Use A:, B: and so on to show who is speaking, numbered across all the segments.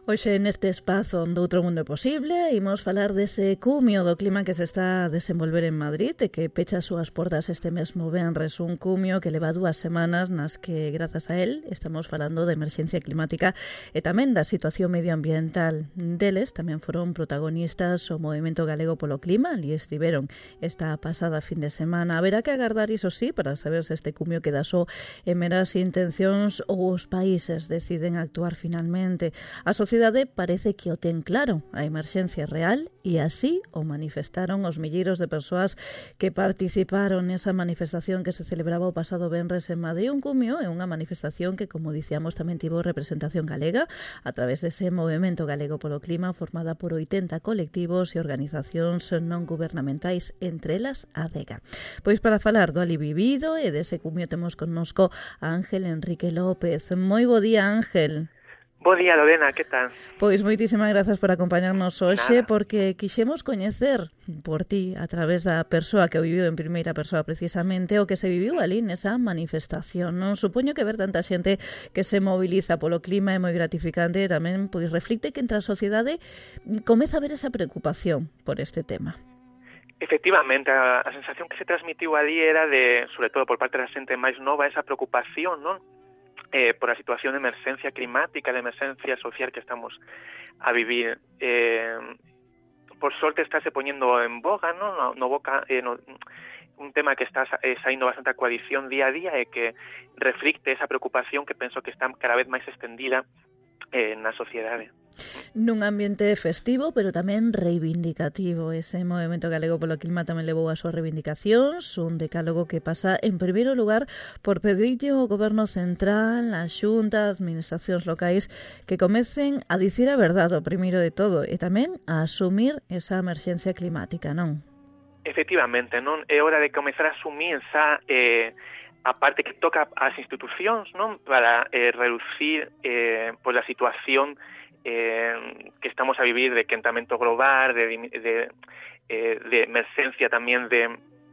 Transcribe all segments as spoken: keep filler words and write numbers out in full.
A: Hoxe neste espazo do Outro Mundo Posible imos falar dese cumio do clima que se está a desenvolver en Madrid e que pecha as súas portas este mesmo venres, un cumio que leva dúas semanas nas que, grazas a él, estamos falando de emerxencia climática e tamén da situación medioambiental. Deles tamén foron protagonistas o Movemento Galego polo Clima, ali estiveron esta pasada fin de semana. Haberá que agardar, iso sí, para saber se este cumio queda só en meras intencións ou os países deciden actuar finalmente. A sociedade parece que o ten claro, a emerxencia real, e así o manifestaron os milleiros de persoas que participaron nesa manifestación que se celebraba o pasado venres en Madrid. Un cumio é unha manifestación que, como dicíamos, tamén tivo representación galega a través dese Movemento Galego polo Clima formada por oitenta colectivos e organizacións non gubernamentais, entre elas a Adega. Pois para falar do ali vivido e dese cumio temos connosco a Ángel Enrique López. Moi bo día, Ángel.
B: Bo día, Lorena, que tal?
A: Pois moitísimas grazas por acompañarnos hoxe,
B: Nada.
A: porque quixemos coñecer por ti, a través da persoa que o viviu en primeira persoa precisamente, o que se viviu ali nesa manifestación. Non supoño que ver tanta xente que se moviliza polo clima é moi gratificante e tamén pois reflicte que entre a sociedade comeza a ver esa preocupación por este tema.
B: Efectivamente, a, a sensación que se transmitiu ali era de, sobre todo por parte da xente máis nova, esa preocupación, non? Eh, por a situación de emerxencia climática, de emerxencia social que estamos a vivir. Eh, por sorte estáse poñendo en boga, ¿no? No, no boca, eh, no, un tema que está eh, saindo bastante a coalición día a día e que reflicte esa preocupación que penso que está cada vez máis extendida eh, na sociedade.
A: Nun ambiente festivo, pero tamén reivindicativo. Ese Movemento Galego polo Clima tamén levou as súas reivindicacións, un decálogo que pasa, en primeiro lugar, por pedirlle ao Goberno Central, a Xunta, as administracións locais, que comecen a dicir a verdade, o primeiro de todo, e tamén a asumir esa emerxencia climática, non?
B: Efectivamente, non? É hora de comezar a asumir esa... Eh, a parte que toca ás institucións, non? Para eh, reducir eh, pois a situación Eh, que estamos a vivir de quentamento global, de, de, eh, de emerxencia tamén de...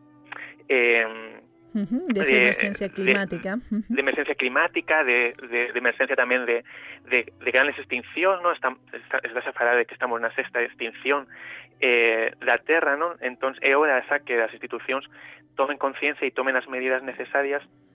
B: Eh,
A: uh-huh, de esa emerxencia climática.
B: De, de emerxencia climática, de, de, de emerxencia tamén de, de, de grandes extincións, non? Está, está, está a falar de que estamos na sexta extinción eh, da Terra, non? Entón, é hora esa que as institucións tomen conciencia e tomen as medidas necesarias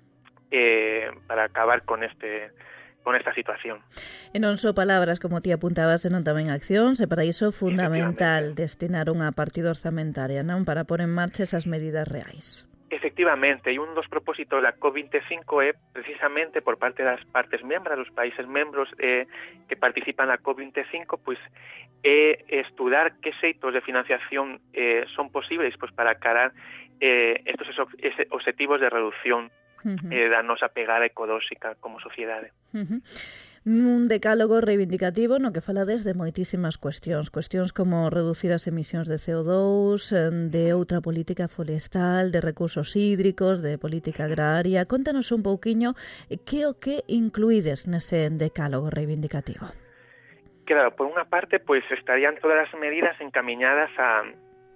B: eh, para acabar con este... con esta situación.
A: E non só palabras, como ti apuntabas, senón tamén accións, e para iso fundamental destinar unha partida orzamentaria, non? Para pôr en marcha esas medidas reais.
B: Efectivamente, e un dos propósitos da C O P veinticinco é precisamente por parte das partes membros, dos países membros eh, que participan na C O P veinticinco, pois é estudar que xeitos de financiación eh, son posibles pois para acarar eh, estos objetivos de reducción Uh-huh. Eh, da nosa pegada ecolóxica como sociedade.
A: Uh-huh. Un decálogo reivindicativo no que falades de moitísimas cuestións, cuestións como reducir as emisións de C O dos, de outra política forestal, de recursos hídricos, de política agraria. Contanos un pouquiño que o que incluídes nese decálogo reivindicativo.
B: Claro, por unha parte, pois estarían todas as medidas encamiñadas a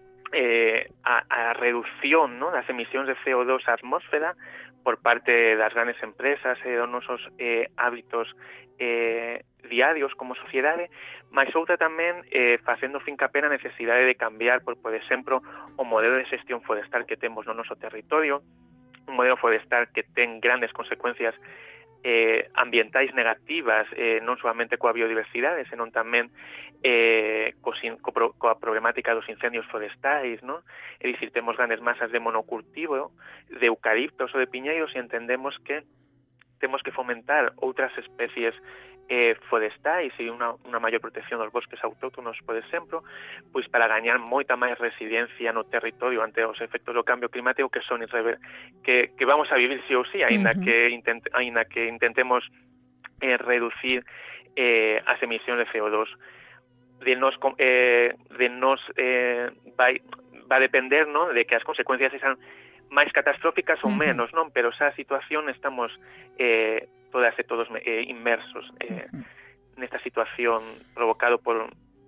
B: eh, a, a reducción, ¿no?, das emisións de C O dos á atmósfera por parte das grandes empresas e dos nosos eh, hábitos eh, diarios como sociedade, mas outra tamén eh, facendo fincapé na necesidade de cambiar, por, por exemplo, o modelo de xestión forestal que temos no noso territorio, un modelo forestal que ten grandes consecuencias eh, ambientais negativas, eh, non solamente coa biodiversidade, senón tamén eh, co, co, coa problemática dos incendios forestais, non? É dicir, temos grandes masas de monocultivo, de eucaliptos ou de piñeiros, e entendemos que temos que fomentar outras especies eh, forestais e unha, unha maior protección dos bosques autóctonos, por exemplo, pois para gañar moita máis resiliencia no territorio ante os efectos do cambio climático que son irrever que, que vamos a vivir sí ou sí, aínda uh-huh. que, intent, aínda que intentemos eh, reducir eh, as emisións de C O dos. De nos, eh, de nos eh, vai, va a depender, ¿no?, de que as consecuencias sean máis catastróficas ou menos, non? Pero esa situación estamos eh, todas e todos eh, inmersos eh, uh-huh. nesta situación provocado por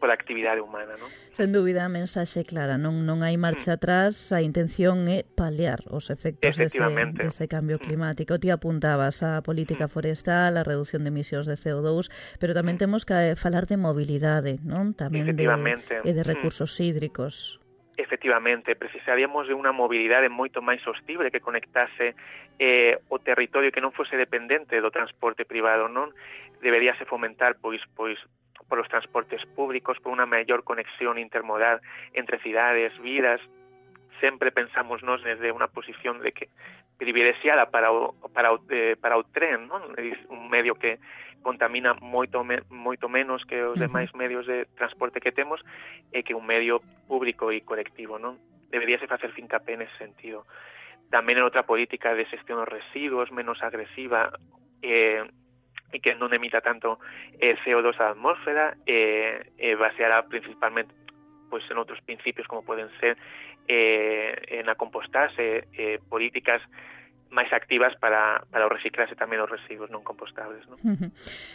B: pola actividade humana, non?
A: Sen dúbida, a mensaxe clara, non non hai marcha atrás, a intención é paliar os efectos dese, dese cambio climático. Ti apuntabas a política forestal, a reducción de emisións de C O dous, pero tamén temos que falar de mobilidade, non? Tamén de, e de recursos hídricos.
B: Efectivamente, precisaríamos de unha mobilidade moito máis sostible que conectase eh, o territorio que non fose dependente do transporte privado, non? Deberíase fomentar, pois, pois, por os transportes públicos, por unha maior conexión intermodal entre cidades, vidas. Sempre pensamos nos desde unha posición de que privilexiada para o, para o, eh, para o tren, non? Un medio que contamina moito me, moito menos que os demais medios de transporte que temos e que un medio público e colectivo, non? Deberíase facer fincapé nese sentido. Tamén en outra política de xestión dos residuos menos agresiva eh, e que non emita tanto eh, C O dos á atmósfera, eh, eh, baseada principalmente pois en outros principios como poden ser eh, en a compostarse, eh, políticas máis activas para, para o reciclarse tamén os residuos non compostables, non?
A: Uh-huh.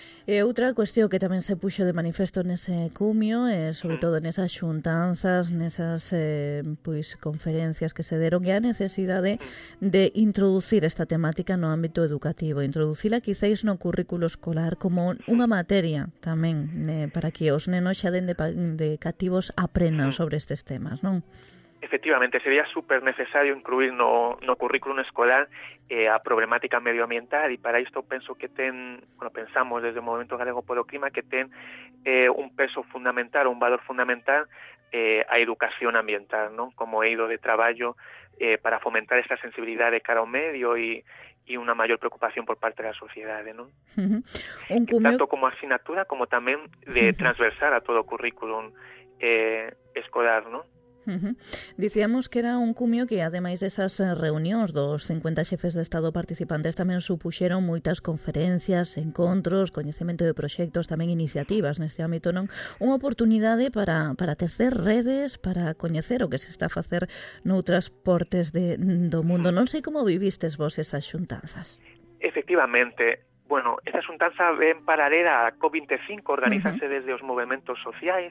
A: E outra cuestión que tamén se puxo de manifesto nese cumio, e sobre uh-huh. todo nesas xuntanzas, nesas eh, pois conferencias que se deron, é a necesidade uh-huh. de introducir esta temática no ámbito educativo, introducila quizáis no currículo escolar como unha materia tamén eh, para que os nenos xa den de, de cativos aprendan uh-huh. sobre estes temas, non?
B: Efectivamente, sería super necesario incluir no, no currículum escolar eh, a problemática medioambiental, e para isto penso que ten, bueno, pensamos desde o Movemento Galego polo Clima que ten eh, un peso fundamental, un valor fundamental eh, a educación ambiental, non? Como eido de traballo eh, para fomentar esta sensibilidade cara ao medio e e unha maior preocupación por parte da sociedade, non?
A: Uh-huh. Un cumio...
B: Tanto como asignatura como tamén de transversar a todo o currículum eh, escolar, non?
A: Uh-huh. Dicíamos que era un cumio que, ademais desas reunións dos cincuenta xefes de Estado participantes, tamén supuxeron moitas conferencias, encontros, coñecemento de proxectos, tamén iniciativas neste ámbito, non? Unha oportunidade para, para tecer redes, para coñecer o que se está a facer noutras portes de, do mundo. Non sei como vivistes vos esas xuntanzas.
B: Efectivamente. Bueno, esta xuntanza ven paralela a C O P veinticinco, organízase uh-huh. desde os movementos sociais,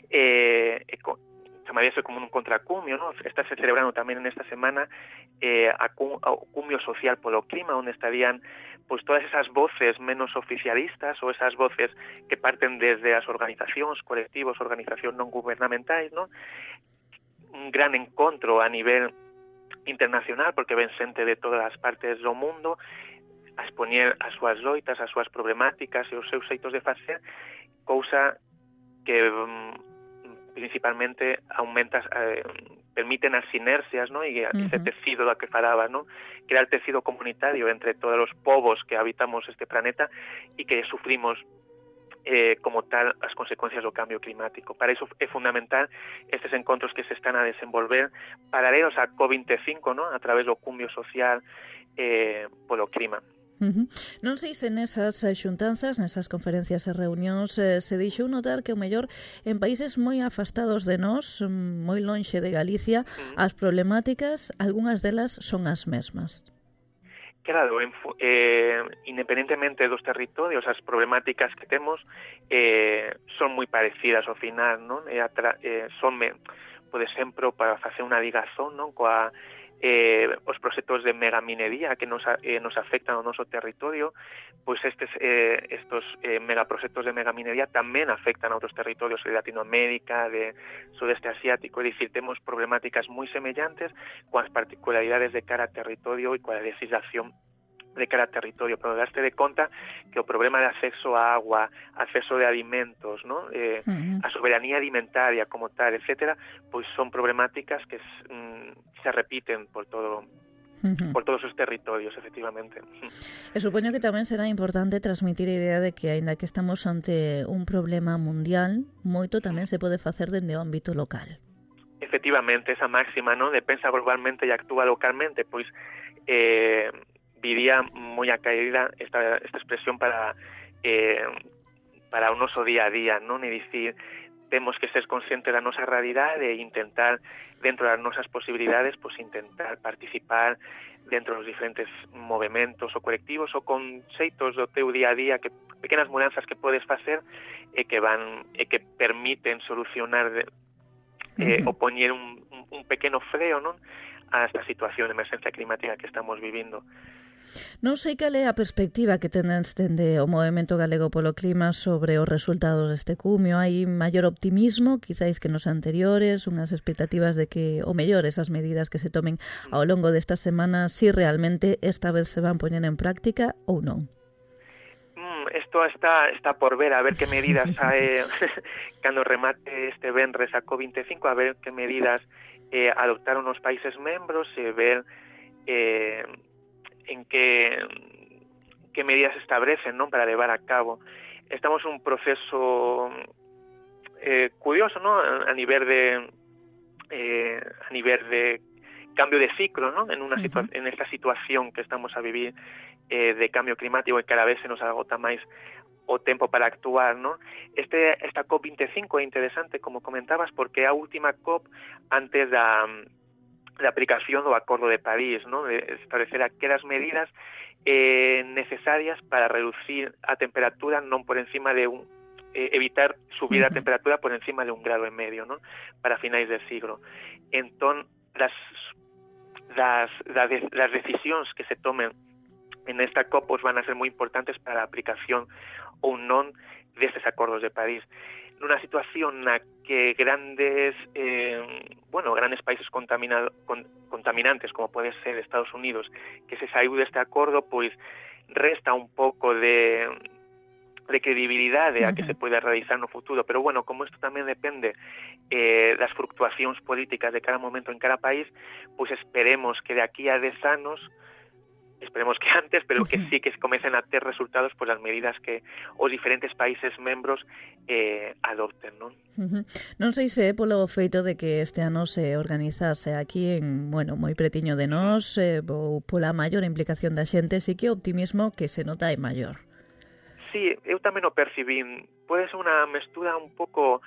B: eh, e co chamaríase como un contracumio, ¿no? Está se celebrando tamén nesta semana eh, a, a cumio social polo clima, onde estarían pues todas esas voces menos oficialistas ou esas voces que parten desde as organizacións, colectivos, organizacións non gubernamentais, ¿no? Un gran encontro a nivel internacional, porque ven xente de todas as partes do mundo a expoñer as súas loitas, as súas problemáticas e os seus xeitos de facer, cousa que um, principalmente aumenta, eh, permiten as sinerxias, ¿no? E uh-huh. ese tecido da que falaba, ¿no? Crear el tecido comunitario entre todos os povos que habitamos este planeta e que sufrimos eh, como tal as consecuencias do cambio climático. Para iso é fundamental estes encontros que se están a desenvolver paralelos a C O P veinticinco, ¿no? A través do cumio social eh, polo clima.
A: Uh-huh. Non sei se nesas xuntanzas, nesas conferencias e reunións eh, se deixou notar que o mellor en países moi afastados de nós, moi lonxe de Galicia, uh-huh. as problemáticas, algunhas delas son as mesmas.
B: Claro, en, eh, independentemente dos territorios, as problemáticas que temos eh, son moi parecidas ao final, non? E atra, eh, son, por exemplo, para facer unha ligazón, non? Coa Eh, os proxectos de megaminería que nos, eh, nos afectan ao noso territorio, pois estes eh, estos eh, megaproxectos de megaminería tamén afectan a outros territorios de Latinoamérica, de Sudeste Asiático, é dicir, temos problemáticas moi semellantes coas particularidades de cara a territorio e coa legislación de cara a territorio, pero daste de conta que o problema de acceso a agua, acceso de alimentos, ¿no? eh, uh-huh. a soberanía alimentaria como tal, etcétera, pois son problemáticas que mm, se repiten por todo uh-huh. por todos os territorios, efectivamente.
A: E supoño que tamén será importante transmitir a idea de que, aínda que estamos ante un problema mundial, moito tamén se pode facer dende o ámbito local.
B: Efectivamente, esa máxima, ¿no? De pensa globalmente e actúa localmente, pois eh, diría moi a caída esta, esta expresión para eh, para o noso día a día, non? E dicir, temos que ser conscientes da nosa realidade e intentar, dentro das nosas posibilidades, pues intentar participar dentro dos diferentes movementos ou colectivos ou con xeitos do teu día a día que pequenas mudanzas que podes facer e que van e que permiten solucionar eh, uh-huh. o poñer un, un pequeno freo, non, a esta situación de emergencia climática que estamos vivindo.
A: Non sei cal é a perspectiva que tendes dende o Movemento Galego polo Clima sobre os resultados deste cumio. Hai maior optimismo, quizáis que nos anteriores, unhas expectativas de que, o mellor, esas medidas que se tomen ao longo destas semanas, si realmente esta vez se van poñer en práctica ou non?
B: Isto está está por ver, a ver que medidas hai cando remate este venres a COP veinticinco, a ver que medidas eh, adoptaron os países membros e ver eh, en que que medidas establecen, non, para levar a cabo. Estamos en un proceso eh, curioso, non, a nivel de eh, a nivel de cambio de ciclo, non, en una situa- uh-huh. en esta situación que estamos a vivir eh, de cambio climático e cada vez se nos agota máis o tempo para actuar, non? Este esta COP veinticinco é interesante, como comentabas, porque é a última COP antes da da aplicación do Acordo de París, non? De establecer aquelas medidas eh, necesarias para reducir a temperatura non por encima de un eh, evitar subir uh-huh. a temperatura por encima de un grado e medio, non? Para finais de siglo. Entón, las das das, das decisións que se tomen en esta COP pues, van a ser moi importantes para a aplicación ou non destes acordos de París. Nunha situación na que grandes eh, bueno, grandes países contaminado, con, contaminantes, como pode ser Estados Unidos, que se saiu deste acordo, pois resta un pouco de de credibilidade a que se pode realizar no futuro, pero bueno, como isto tamén depende eh, das fluctuacións políticas de cada momento en cada país, pois esperemos que de aquí a dez anos, esperemos que antes, pero que sí que comecen a ter resultados por as medidas que os diferentes países membros eh, adopten, non?
A: Uh-huh. Non sei se é polo feito de que este ano se organizase aquí en, bueno, moi pretiño de nós, eh, ou pola maior implicación da xente, sí que o optimismo que se nota é maior.
B: Sí, eu tamén o percibín. Pode ser unha mestura un pouco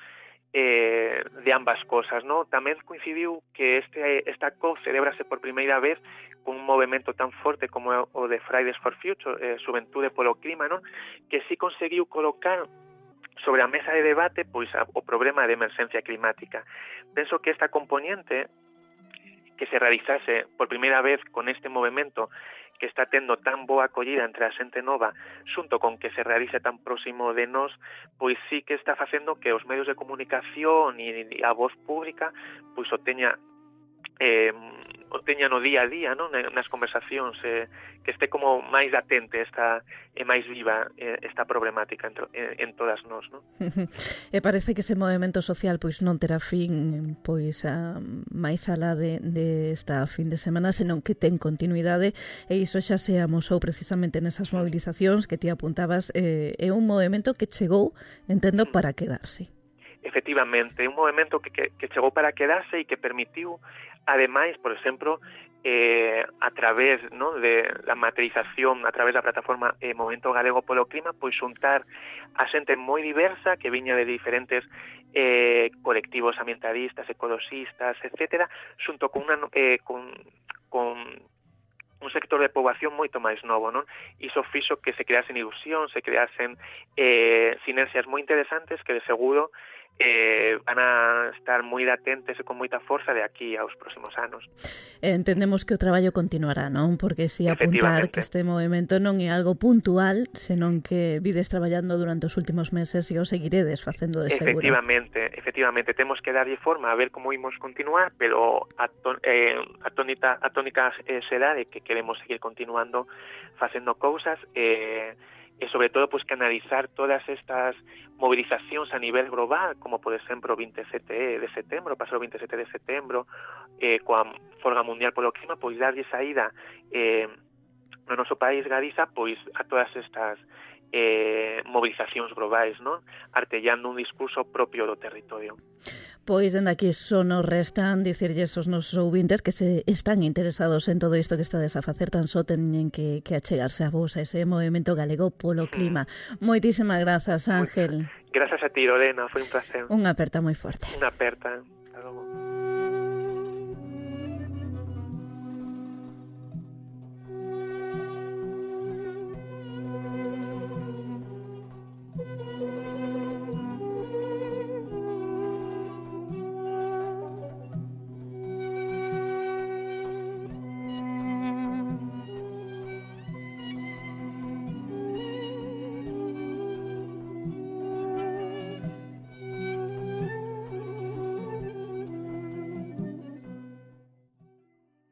B: eh, de ambas cosas, ¿no? Tamén coincidiu que este esta COP celebrase por primeira vez con un movimento tan forte como o de Fridays for Future, eh, Xuventude polo Clima, ¿no? Que sí conseguiu colocar sobre a mesa de debate pois a, o problema de emerxencia climática. Penso que esta componente que se realizase por primeira vez con este movimento que está tendo tan boa acollida entre a xente nova, xunto con que se realice tan próximo de nós, pois sí que está facendo que os medios de comunicación e a voz pública pois o teña eh, o teña no día a día, non? Nas conversacións, eh, que este como máis latente, esta e máis viva eh, esta problemática en, en, en todas nós, non?
A: E parece que ese movimento social pois non terá fin pois a máis alá de, de esta fin de semana, senón que ten continuidade, e iso xa se amosou precisamente nesas movilizacións que ti apuntabas. Eh, é un movimento que chegou, entendo, para quedarse.
B: Efectivamente, un movimento que, que, que chegou para quedarse e que permitiu, ademais, por exemplo, eh, a través, ¿no?, de la materialización, a través da plataforma eh, Movemento Galego polo Clima, pois xuntar a xente moi diversa que viña de diferentes eh, colectivos ambientalistas, ecologistas, etcétera, xunto con, una, eh, con, con un sector de poboación moito máis novo, non? Iso fixo que se creasen ilusión, se creasen eh, sinerxias moi interesantes que de seguro eh, van a estar moi latentes e con moita forza de aquí aos próximos anos.
A: Entendemos que o traballo continuará, non? Porque si apuntar que este movimento non é algo puntual, senón que vides traballando durante os últimos meses e o seguiredes facendo de seguro.
B: Efectivamente, efectivamente, temos que darlle forma a ver como imos continuar, pero a, to, eh, a tónica, a tónica eh, será de que queremos seguir continuando facendo cousas e eh, e sobre todo pues, que analizar todas estas movilizacións a nivel global, como por exemplo o veintisiete de setembro, pasou o veintisiete de setembro, eh, coa Folga Mundial polo Clima, pois darlle saída eh, no noso país, Galiza, pois a todas estas eh, movilizacións globais, non? Artellando un discurso propio do territorio.
A: Pois, dende aquí só nos restan dicirlles aos nosos ouvintes que se están interesados en todo isto que estades a facer, tan só teñen que, que achegarse a vos, a ese Movemento Galego polo Clima. Mm. Moitísimas grazas, Ángel.
B: Grazas a ti, Lorena, foi un placer.
A: Unha aperta moi forte.
B: Unha aperta. Hasta logo.